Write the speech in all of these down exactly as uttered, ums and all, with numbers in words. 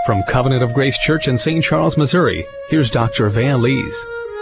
From Covenant of Grace Church in Saint Charles, Missouri, here's Doctor Van Lees.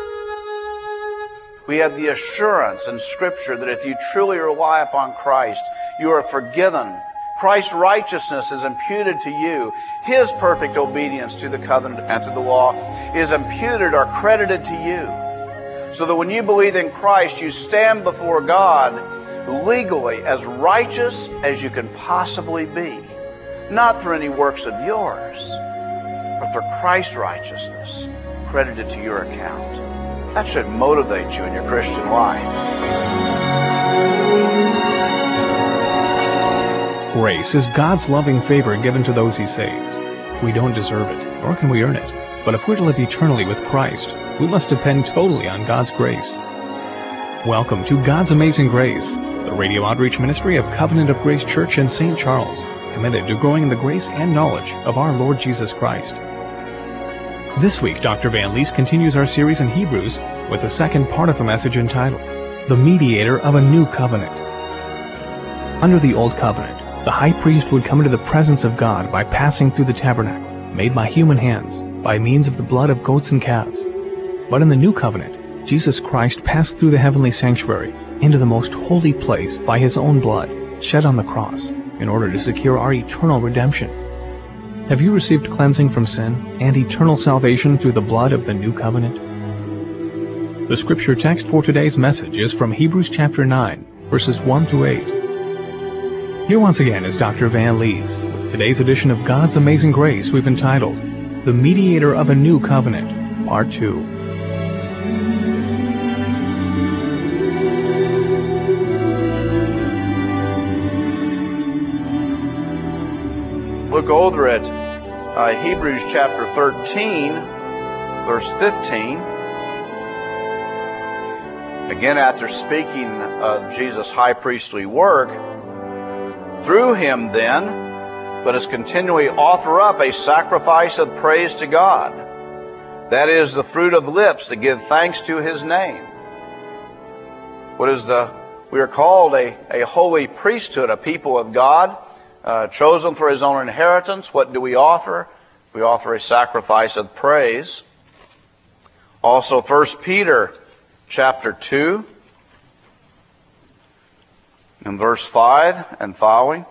We have the assurance in Scripture that if you truly rely upon Christ, you are forgiven. Christ's righteousness is imputed to you. His perfect obedience to the covenant and to the law is imputed or credited to you. So that when you believe in Christ, you stand before God legally as righteous as you can possibly be. Not through any works of yours, but for Christ's righteousness credited to your account. That should motivate you in your Christian life. Grace is God's loving favor given to those He saves. We don't deserve it, nor can we earn it. But if we're to live eternally with Christ, we must depend totally on God's grace. Welcome to God's Amazing Grace, the radio outreach ministry of Covenant of Grace Church in Saint Charles, committed to growing in the grace and knowledge of our Lord Jesus Christ. This week, Doctor Van Lees continues our series in Hebrews with the second part of the message entitled, The Mediator of a New Covenant. Under the Old Covenant, the high priest would come into the presence of God by passing through the tabernacle, made by human hands, by means of the blood of goats and calves. But in the New Covenant, Jesus Christ passed through the heavenly sanctuary into the most holy place by His own blood, shed on the cross, in order to secure our eternal redemption. Have you received cleansing from sin and eternal salvation through the blood of the New Covenant? The scripture text for today's message is from Hebrews chapter nine, verses one through eight. Here once again is Doctor Van Lees with today's edition of God's Amazing Grace we've entitled, The Mediator of a New Covenant, Part two. Look over at uh, Hebrews chapter thirteen, verse fifteen. Again, after speaking of Jesus' high priestly work, through Him then, let us continually offer up a sacrifice of praise to God. That is the fruit of the lips that give thanks to His name. What is the? We are called a, a holy priesthood, a people of God. Uh, chosen for His own inheritance. What do we offer? We offer a sacrifice of praise. Also, First Peter chapter two and verse five and following.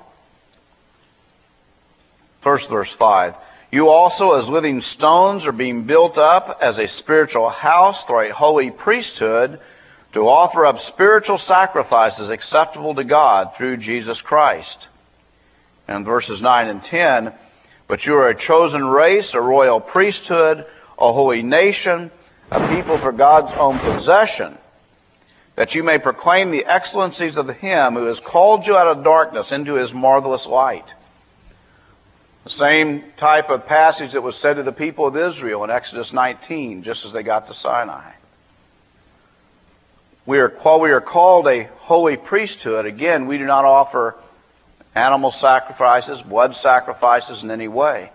First verse five. You also, as living stones, are being built up as a spiritual house for a holy priesthood, to offer up spiritual sacrifices acceptable to God through Jesus Christ. And verses nine and ten, but you are a chosen race, a royal priesthood, a holy nation, a people for God's own possession, that you may proclaim the excellencies of Him who has called you out of darkness into His marvelous light. The same type of passage that was said to the people of Israel in Exodus nineteen, just as they got to Sinai. We are, while we are called a holy priesthood, again, we do not offer animal sacrifices, blood sacrifices in any way.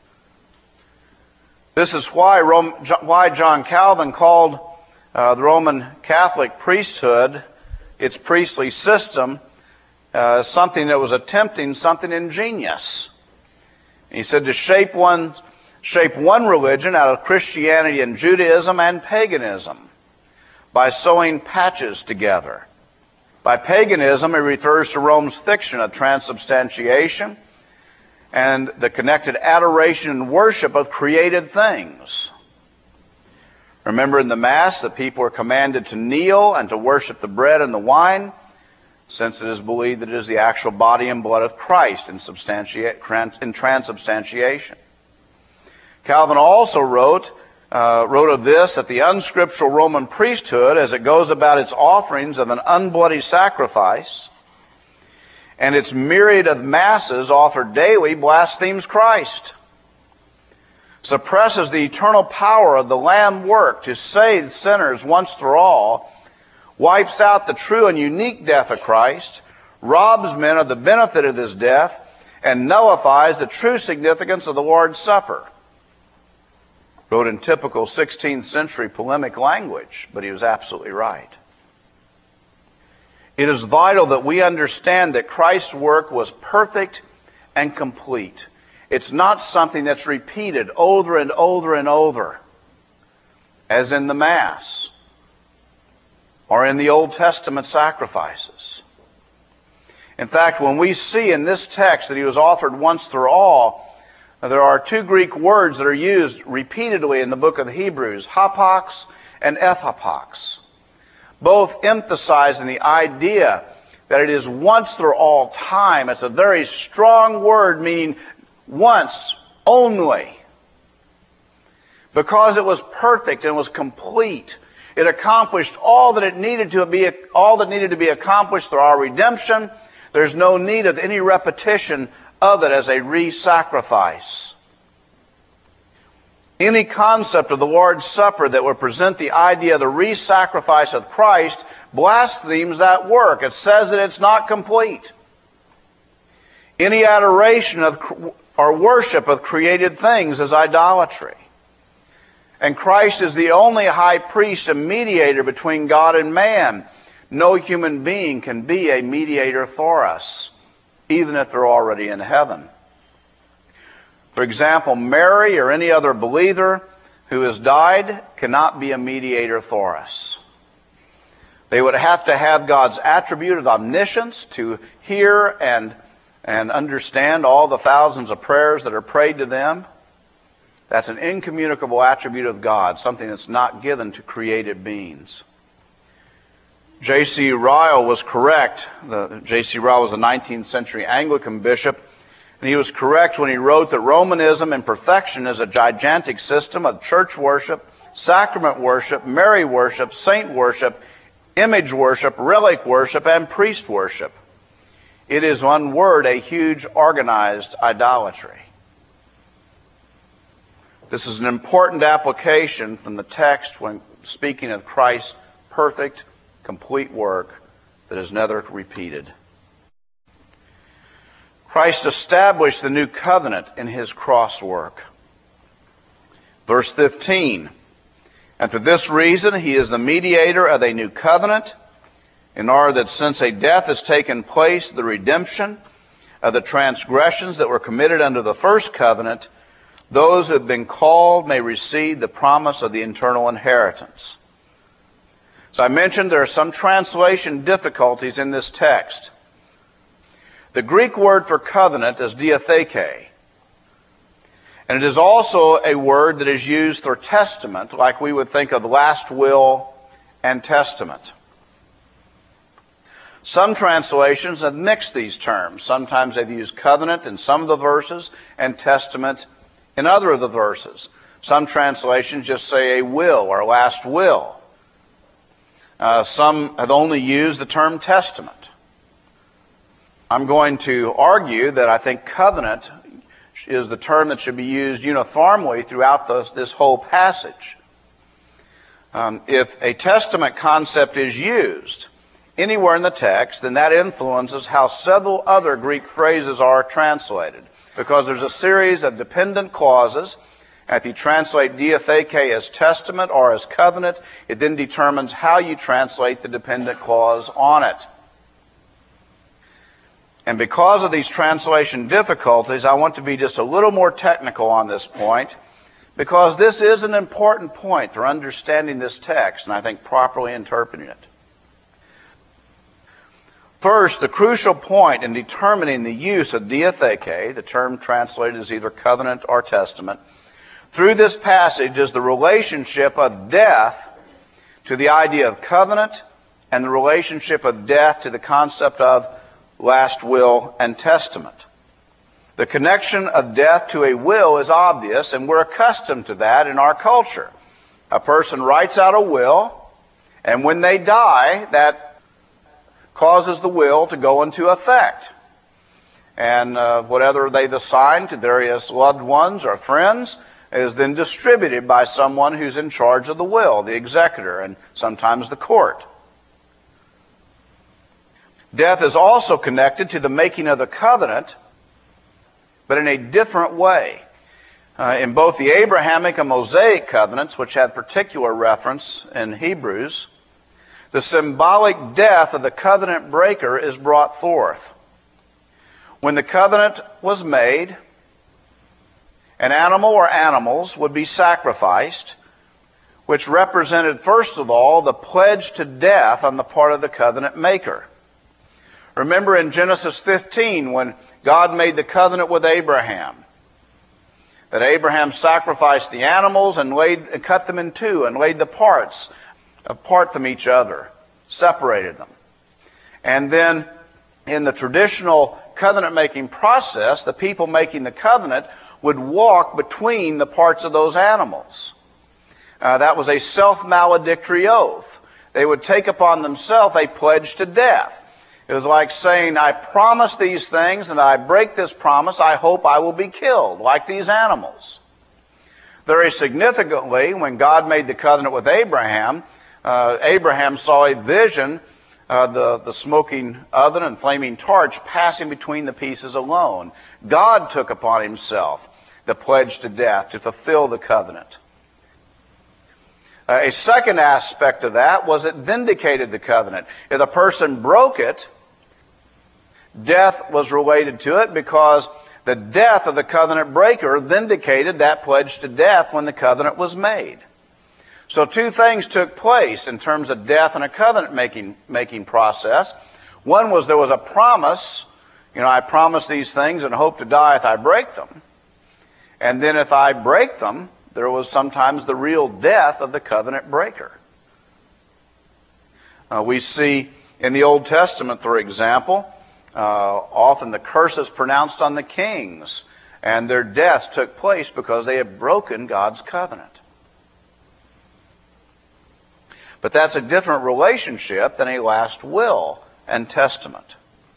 This is why, Rome, why John Calvin called uh, the Roman Catholic priesthood, its priestly system, uh, something that was attempting something ingenious. And he said to shape one, shape one religion out of Christianity and Judaism and paganism by sewing patches together. By paganism, it refers to Rome's fiction of transubstantiation and the connected adoration and worship of created things. Remember, in the Mass, the people are commanded to kneel and to worship the bread and the wine, since it is believed that it is the actual body and blood of Christ in, in transubstantiation. Calvin also wrote, Uh, wrote of this, that the unscriptural Roman priesthood, as it goes about its offerings of an unbloody sacrifice, and its myriad of masses offered daily, blasphemes Christ, suppresses the eternal power of the Lamb work to save sinners once for all, wipes out the true and unique death of Christ, robs men of the benefit of His death, and nullifies the true significance of the Lord's Supper. Wrote in typical sixteenth century polemic language, but he was absolutely right. It is vital that we understand that Christ's work was perfect and complete. It's not something that's repeated over and over and over, as in the Mass or in the Old Testament sacrifices. In fact, when we see in this text that he was offered once for all, there are two Greek words that are used repeatedly in the book of Hebrews, hapax and ethapax, both emphasizing the idea that it is once for all time. It's a very strong word meaning once only. Because it was perfect and was complete, it accomplished all that it needed to be, all that needed to be accomplished through our redemption. There's no need of any repetition of it as a re-sacrifice. Any concept of the Lord's Supper that would present the idea of the re-sacrifice of Christ blasphemes that work. It says that it's not complete. Any adoration of or worship of created things is idolatry. And Christ is the only high priest and mediator between God and man. No human being can be a mediator for us, even if they're already in heaven. For example, Mary or any other believer who has died cannot be a mediator for us. They would have to have God's attribute of omniscience to hear and, and understand all the thousands of prayers that are prayed to them. That's an incommunicable attribute of God, something that's not given to created beings. J C Ryle was correct. J C Ryle was a nineteenth century Anglican bishop, and he was correct when he wrote that Romanism in perfection is a gigantic system of church worship, sacrament worship, Mary worship, saint worship, image worship, relic worship, and priest worship. It is, one word, a huge organized idolatry. This is an important application from the text when speaking of Christ's perfect, complete work that is never repeated. Christ established the new covenant in his cross work. Verse fifteen, and for this reason he is the mediator of a new covenant, in order that since a death has taken place, the redemption of the transgressions that were committed under the first covenant, those who have been called may receive the promise of the eternal inheritance. As I mentioned, there are some translation difficulties in this text. The Greek word for covenant is diatheke. And it is also a word that is used for testament, like we would think of last will and testament. Some translations have mixed these terms. Sometimes they've used covenant in some of the verses and testament in other of the verses. Some translations just say a will or last will. Uh, some have only used the term testament. I'm going to argue that I think covenant is the term that should be used uniformly throughout this, this whole passage. Um, if a testament concept is used anywhere in the text, then that influences how several other Greek phrases are translated, because there's a series of dependent clauses. And if you translate diatheke as testament or as covenant, it then determines how you translate the dependent clause on it. And because of these translation difficulties, I want to be just a little more technical on this point, because this is an important point for understanding this text and I think properly interpreting it. First, the crucial point in determining the use of diatheke, the term translated as either covenant or testament, through this passage is the relationship of death to the idea of covenant and the relationship of death to the concept of last will and testament. The connection of death to a will is obvious, and we're accustomed to that in our culture. A person writes out a will, and when they die, that causes the will to go into effect. And uh, whatever they've assigned to various loved ones or friends is then distributed by someone who's in charge of the will, the executor, and sometimes the court. Death is also connected to the making of the covenant, but in a different way. Uh, in both the Abrahamic and Mosaic covenants, which had particular reference in Hebrews, the symbolic death of the covenant breaker is brought forth. When the covenant was made, An animal or animals would be sacrificed, which represented, first of all, the pledge to death on the part of the covenant maker. Remember in Genesis fifteen, when God made the covenant with Abraham, that Abraham sacrificed the animals and laid, and cut them in two and laid the parts apart from each other, separated them. And then in the traditional covenant-making process, the people making the covenant would walk between the parts of those animals. Uh, that was a self-maledictory oath. They would take upon themselves a pledge to death. It was like saying, I promise these things, and I break this promise, I hope I will be killed, like these animals. Very significantly, when God made the covenant with Abraham, uh, Abraham saw a vision, uh, the, the smoking oven and flaming torch passing between the pieces alone. God took upon himself the pledge to death to fulfill the covenant. Uh, a second aspect of that was it vindicated the covenant. If a person broke it, death was related to it because the death of the covenant breaker vindicated that pledge to death when the covenant was made. So two things took place in terms of death and a covenant making, making process. One was there was a promise, you know, I promise these things and hope to die if I break them. And then if I break them, there was sometimes the real death of the covenant breaker. Uh, we see in the Old Testament, for example, uh, often the curses pronounced on the kings, and their deaths took place because they had broken God's covenant. But that's a different relationship than a last will and testament.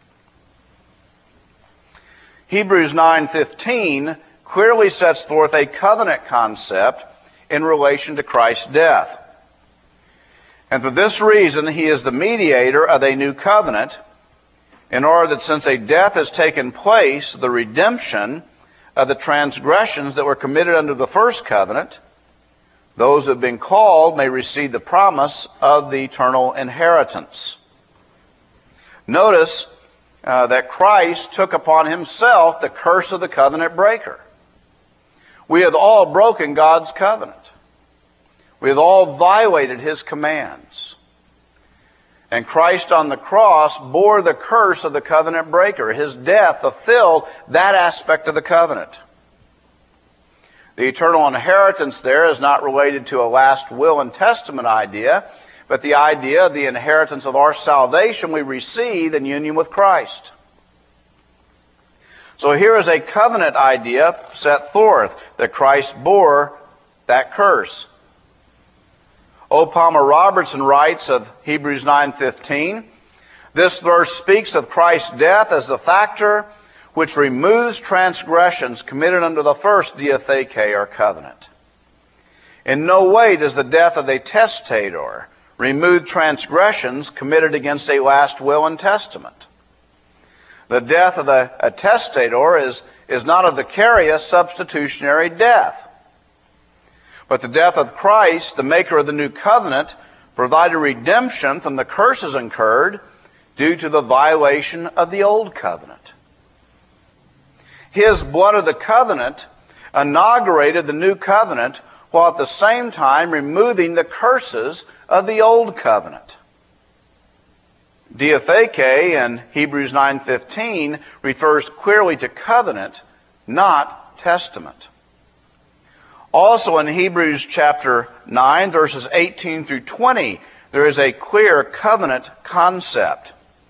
Hebrews nine fifteen clearly sets forth a covenant concept in relation to Christ's death. And for this reason, he is the mediator of a new covenant, in order that since a death has taken place, the redemption of the transgressions that were committed under the first covenant, those who have been called may receive the promise of the eternal inheritance. Notice uh, that Christ took upon himself the curse of the covenant breaker. We have all broken God's covenant. We have all violated his commands. And Christ on the cross bore the curse of the covenant breaker. His death fulfilled that aspect of the covenant. The eternal inheritance there is not related to a last will and testament idea, but the idea of the inheritance of our salvation we receive in union with Christ. So here is a covenant idea set forth, that Christ bore that curse. O. Palmer Robertson writes of Hebrews nine fifteen, this verse speaks of Christ's death as the factor which removes transgressions committed under the first diatheke, or covenant. In no way does the death of a testator remove transgressions committed against a last will and testament. The death of the a testator is, is not a vicarious substitutionary death. But the death of Christ, the maker of the new covenant, provided redemption from the curses incurred due to the violation of the old covenant. His blood of the covenant inaugurated the new covenant, while at the same time removing the curses of the old covenant. Diatheke in Hebrews nine fifteen refers clearly to covenant, not testament. Also in Hebrews chapter nine, verses eighteen through twenty, there is a clear covenant concept.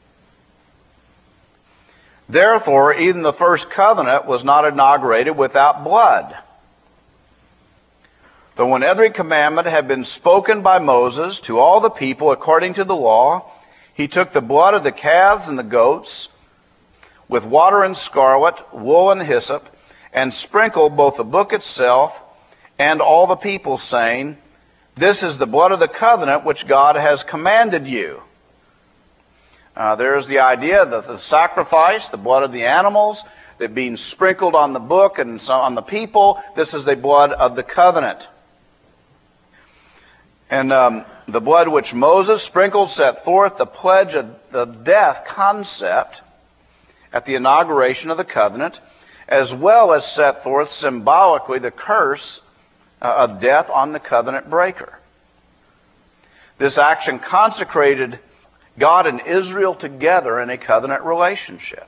Therefore, even the first covenant was not inaugurated without blood. Though when every commandment had been spoken by Moses to all the people according to the law, he took the blood of the calves and the goats with water and scarlet, wool and hyssop, and sprinkled both the book itself and all the people, saying, this is the blood of the covenant which God has commanded you. Uh, there's the idea that the sacrifice, the blood of the animals, that being sprinkled on the book and so on the people, this is the blood of the covenant. And um, the blood which Moses sprinkled set forth the pledge of the death concept at the inauguration of the covenant, as well as set forth symbolically the curse uh, of death on the covenant breaker. This action consecrated God and Israel together in a covenant relationship.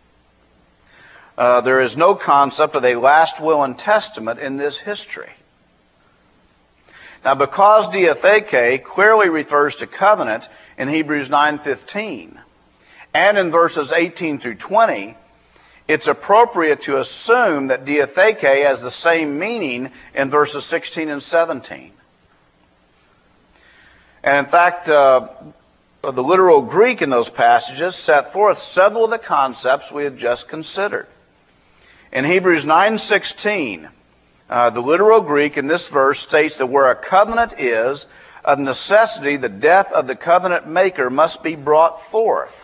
Uh, there is no concept of a last will and testament in this history. Now, because diatheke clearly refers to covenant in Hebrews nine fifteen, and in verses eighteen through twenty, it's appropriate to assume that diatheke has the same meaning in verses sixteen and seventeen. And in fact, uh, the literal Greek in those passages set forth several of the concepts we have just considered. In Hebrews nine sixteen, uh, the literal Greek in this verse states that where a covenant is, of necessity the death of the covenant maker must be brought forth.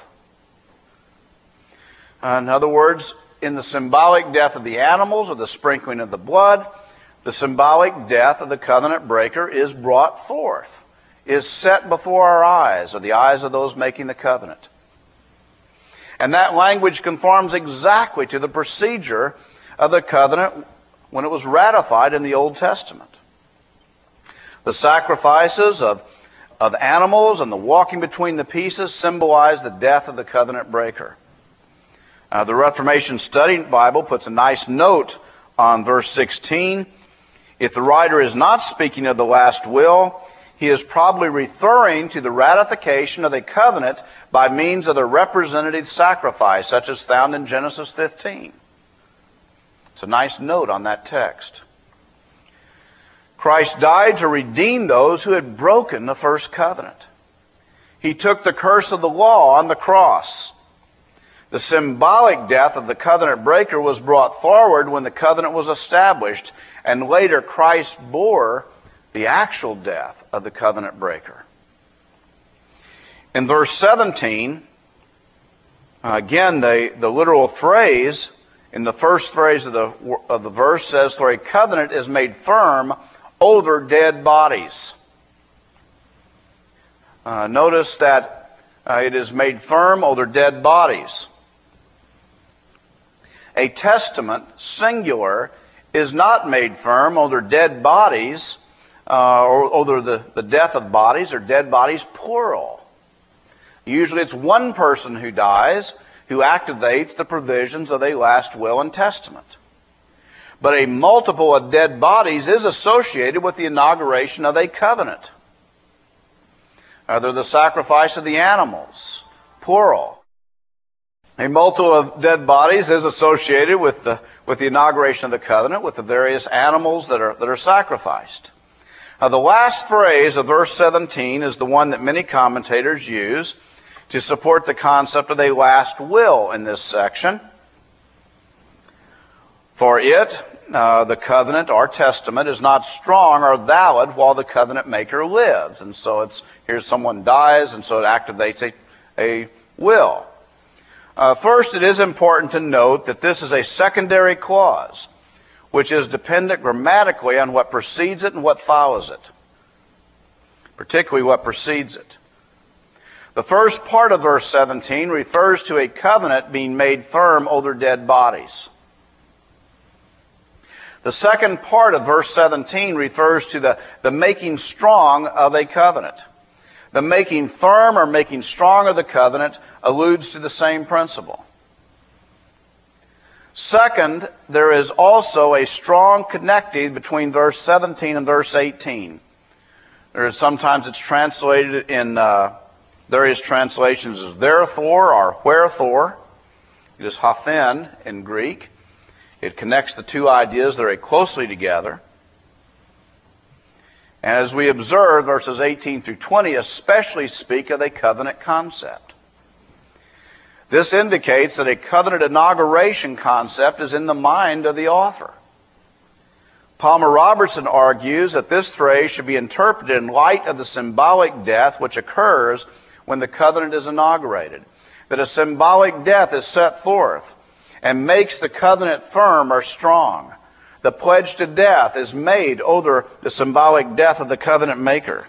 Uh, in other words, in the symbolic death of the animals or the sprinkling of the blood, the symbolic death of the covenant breaker is brought forth, is set before our eyes, or the eyes of those making the covenant. And that language conforms exactly to the procedure of the covenant when it was ratified in the Old Testament. The sacrifices of, of animals and the walking between the pieces symbolize the death of the covenant breaker. Uh, the Reformation Study Bible puts a nice note on verse sixteen. If the writer is not speaking of the last will, he is probably referring to the ratification of the covenant by means of the representative sacrifice, such as found in Genesis fifteen. It's a nice note on that text. Christ died to redeem those who had broken the first covenant. He took the curse of the law on the cross. The symbolic death of the covenant breaker was brought forward when the covenant was established, and later Christ bore the actual death of the covenant breaker. In verse seventeen, again, the, the literal phrase in the first phrase of the, of the verse says, "For a covenant is made firm over dead bodies." Uh, notice that uh, it is made firm over dead bodies. A testament, singular, is not made firm over dead bodies, uh, or over the, the death of bodies, or dead bodies, plural. Usually it's one person who dies who activates the provisions of a last will and testament. But a multiple of dead bodies is associated with the inauguration of a covenant. Either the sacrifice of the animals, plural. A multiple of dead bodies is associated with the, with the inauguration of the covenant, with the various animals that are, that are sacrificed. Now, the last phrase of verse seventeen is the one that many commentators use to support the concept of a last will in this section. For it, uh, the covenant or testament, is not strong or valid while the covenant maker lives. And so it's, here's someone dies, and so it activates a, a will. Uh, first, it is important to note that this is a secondary clause, which is dependent grammatically on what precedes it and what follows it, particularly what precedes it. The first part of verse seventeen refers to a covenant being made firm over dead bodies. The second part of verse seventeen refers to the, the making strong of a covenant. The making firm or making strong of the covenant alludes to the same principle. Second, there is also a strong connecting between verse seventeen and verse eighteen. There is sometimes it's translated in uh, various translations as therefore or wherefore. It is haphen in Greek. It connects the two ideas very closely together. And as we observe, verses eighteen through twenty especially speak of a covenant concept. This indicates that a covenant inauguration concept is in the mind of the author. Palmer Robertson argues that this phrase should be interpreted in light of the symbolic death which occurs when the covenant is inaugurated. That a symbolic death is set forth and makes the covenant firm or strong. The pledge to death is made over the symbolic death of the covenant maker.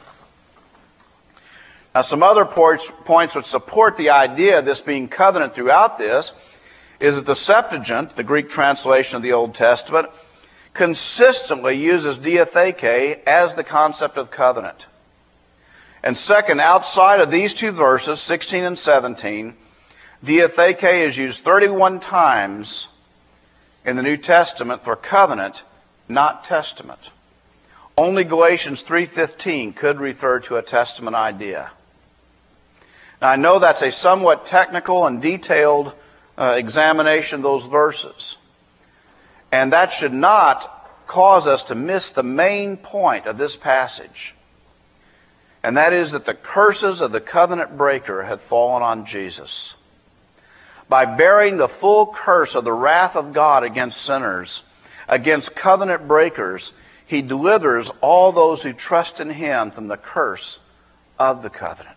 Now, some other points, points which support the idea of this being covenant throughout this is that the Septuagint, the Greek translation of the Old Testament, consistently uses diatheke as the concept of covenant. And second, outside of these two verses, sixteen and seventeen, diatheke is used thirty-one times in the New Testament for covenant, not testament. Only Galatians three fifteen could refer to a testament idea. Now, I know that's a somewhat technical and detailed uh, examination of those verses. And that should not cause us to miss the main point of this passage. And that is that the curses of the covenant breaker had fallen on Jesus. By bearing the full curse of the wrath of God against sinners, against covenant breakers, He delivers all those who trust in Him from the curse of the covenant.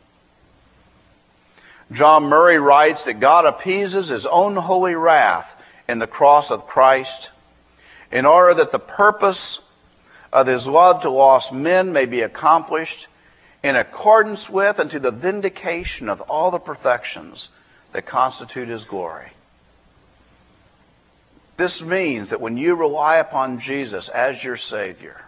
John Murray writes that God appeases His own holy wrath in the cross of Christ in order that the purpose of His love to lost men may be accomplished in accordance with and to the vindication of all the perfections that constitute His glory. This means that when you rely upon Jesus as your Savior,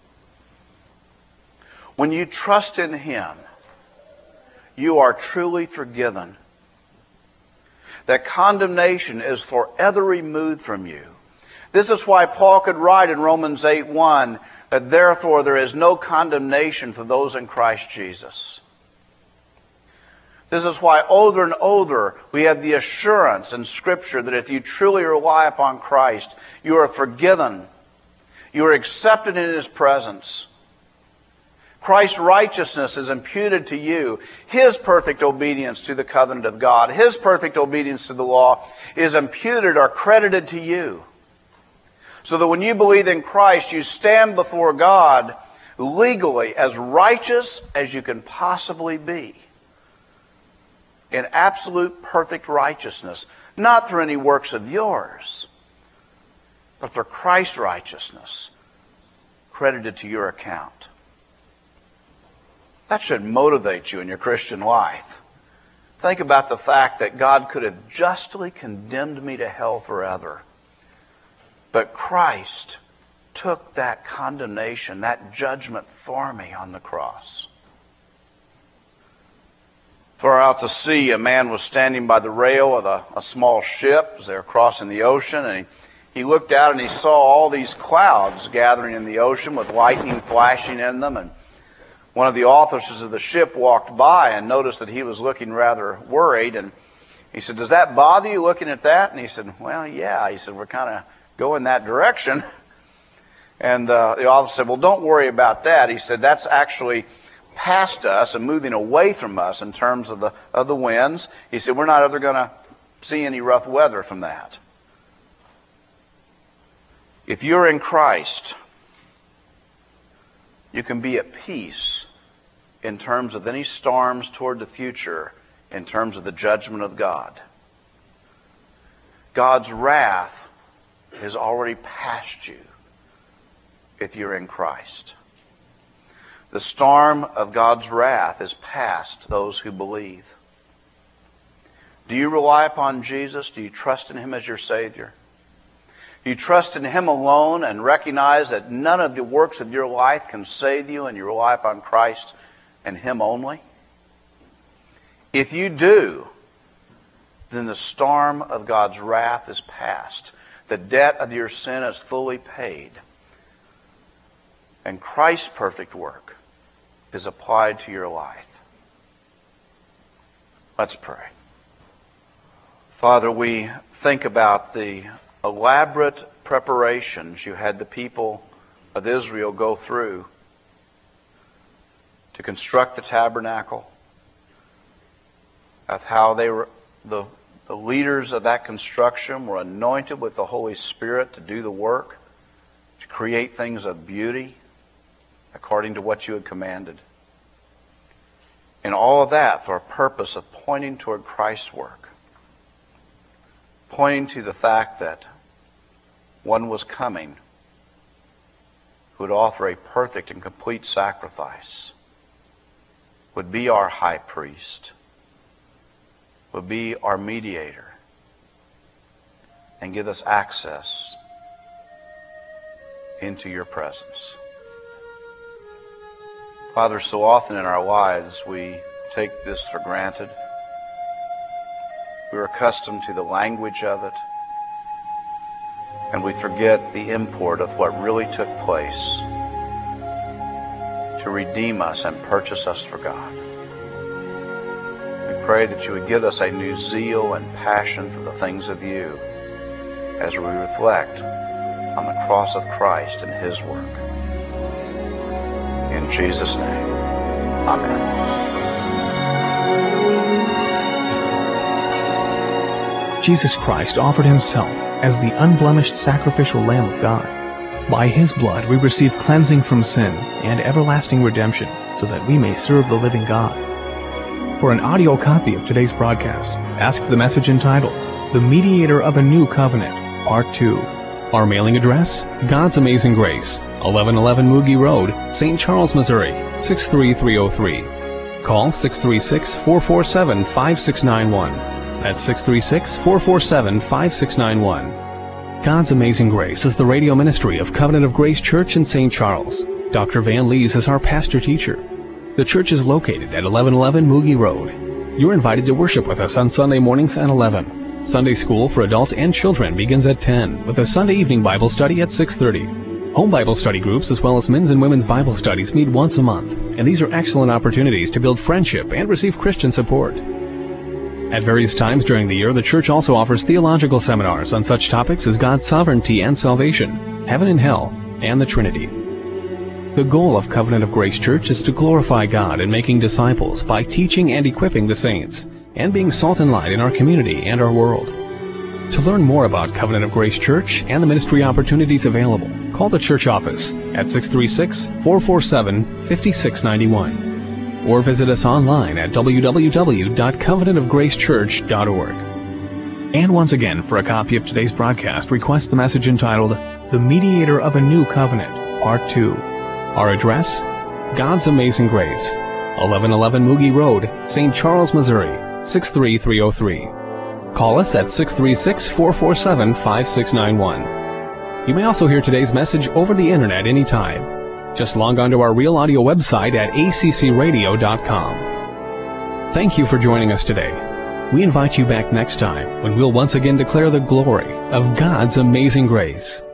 when you trust in Him, you are truly forgiven. That condemnation is forever removed from you. This is why Paul could write in Romans eight one that therefore there is no condemnation for those in Christ Jesus. This is why over and over we have the assurance in Scripture that if you truly rely upon Christ, you are forgiven. You are accepted in His presence. Christ's righteousness is imputed to you. His perfect obedience to the covenant of God, His perfect obedience to the law is imputed or credited to you. So that when you believe in Christ, you stand before God legally as righteous as you can possibly be. In absolute perfect righteousness. Not through any works of yours, but for Christ's righteousness credited to your account. That should motivate you in your Christian life. Think about the fact that God could have justly condemned me to hell forever. But Christ took that condemnation, that judgment for me on the cross. Far out to sea, a man was standing by the rail of a, a small ship as they were crossing the ocean, and he, he looked out and he saw all these clouds gathering in the ocean with lightning flashing in them. And one of the officers of the ship walked by and noticed that he was looking rather worried. And he said, "Does that bother you looking at that?" And he said, "Well, yeah." He said, "We're kind of going that direction." And uh, the officer said, "Well, don't worry about that." He said, "That's actually past us and moving away from us in terms of the of the winds." He said, "We're not ever going to see any rough weather from that." If you're in Christ, you can be at peace in terms of any storms toward the future, in terms of the judgment of God. God's wrath has already passed you if you're in Christ. The storm of God's wrath is past those who believe. Do you rely upon Jesus? Do you trust in Him as your Savior? Do you trust in Him alone and recognize that none of the works of your life can save you and you rely upon Christ and Him only? If you do, then the storm of God's wrath is past. The debt of your sin is fully paid. And Christ's perfect work is applied to your life. Let's pray. Father, we think about the elaborate preparations you had the people of Israel go through to construct the tabernacle, of how they were the, the leaders of that construction were anointed with the Holy Spirit to do the work, to create things of beauty according to what you had commanded. And all of that for a purpose of pointing toward Christ's work, pointing to the fact that one was coming who would offer a perfect and complete sacrifice, would be our high priest, would be our mediator, and give us access into your presence. Father, so often in our lives we take this for granted. We're accustomed to the language of it, and we forget the import of what really took place to redeem us and purchase us for God. We pray that you would give us a new zeal and passion for the things of you as we reflect on the cross of Christ and his work. In Jesus' name, amen. Jesus Christ offered himself as the unblemished sacrificial Lamb of God. By his blood we receive cleansing from sin and everlasting redemption so that we may serve the living God. For an audio copy of today's broadcast, ask the message entitled, The Mediator of a New Covenant, Part two. Our mailing address, God's Amazing Grace, eleven eleven Moogie Road, Saint Charles, Missouri, six three three oh three. Call six three six, four four seven, five six nine one. That's six three six, four four seven, five six nine one. God's Amazing Grace is the radio ministry of Covenant of Grace Church in Saint Charles. Doctor Van Lees is our pastor-teacher. The church is located at eleven eleven Moogie Road. You're invited to worship with us on Sunday mornings at eleven. Sunday school for adults and children begins at ten, with a Sunday evening Bible study at six thirty. Home Bible study groups as well as men's and women's Bible studies meet once a month, and these are excellent opportunities to build friendship and receive Christian support. At various times during the year, the church also offers theological seminars on such topics as God's sovereignty and salvation, heaven and hell, and the Trinity. The goal of Covenant of Grace Church is to glorify God in making disciples by teaching and equipping the saints, and being salt and light in our community and our world. To learn more about Covenant of Grace Church and the ministry opportunities available, call the church office at six three six, four four seven, five six nine one or visit us online at w w w dot covenant of grace church dot org. And once again, for a copy of today's broadcast, request the message entitled, The Mediator of a New Covenant, Part two. Our address, God's Amazing Grace, eleven eleven Moogie Road, Saint Charles, Missouri, six three three oh three. Call us at six three six, four four seven, five six nine one. You may also hear today's message over the internet anytime. Just log on to our Real Audio website at a c c radio dot com. Thank you for joining us today. We invite you back next time when we'll once again declare the glory of God's amazing grace.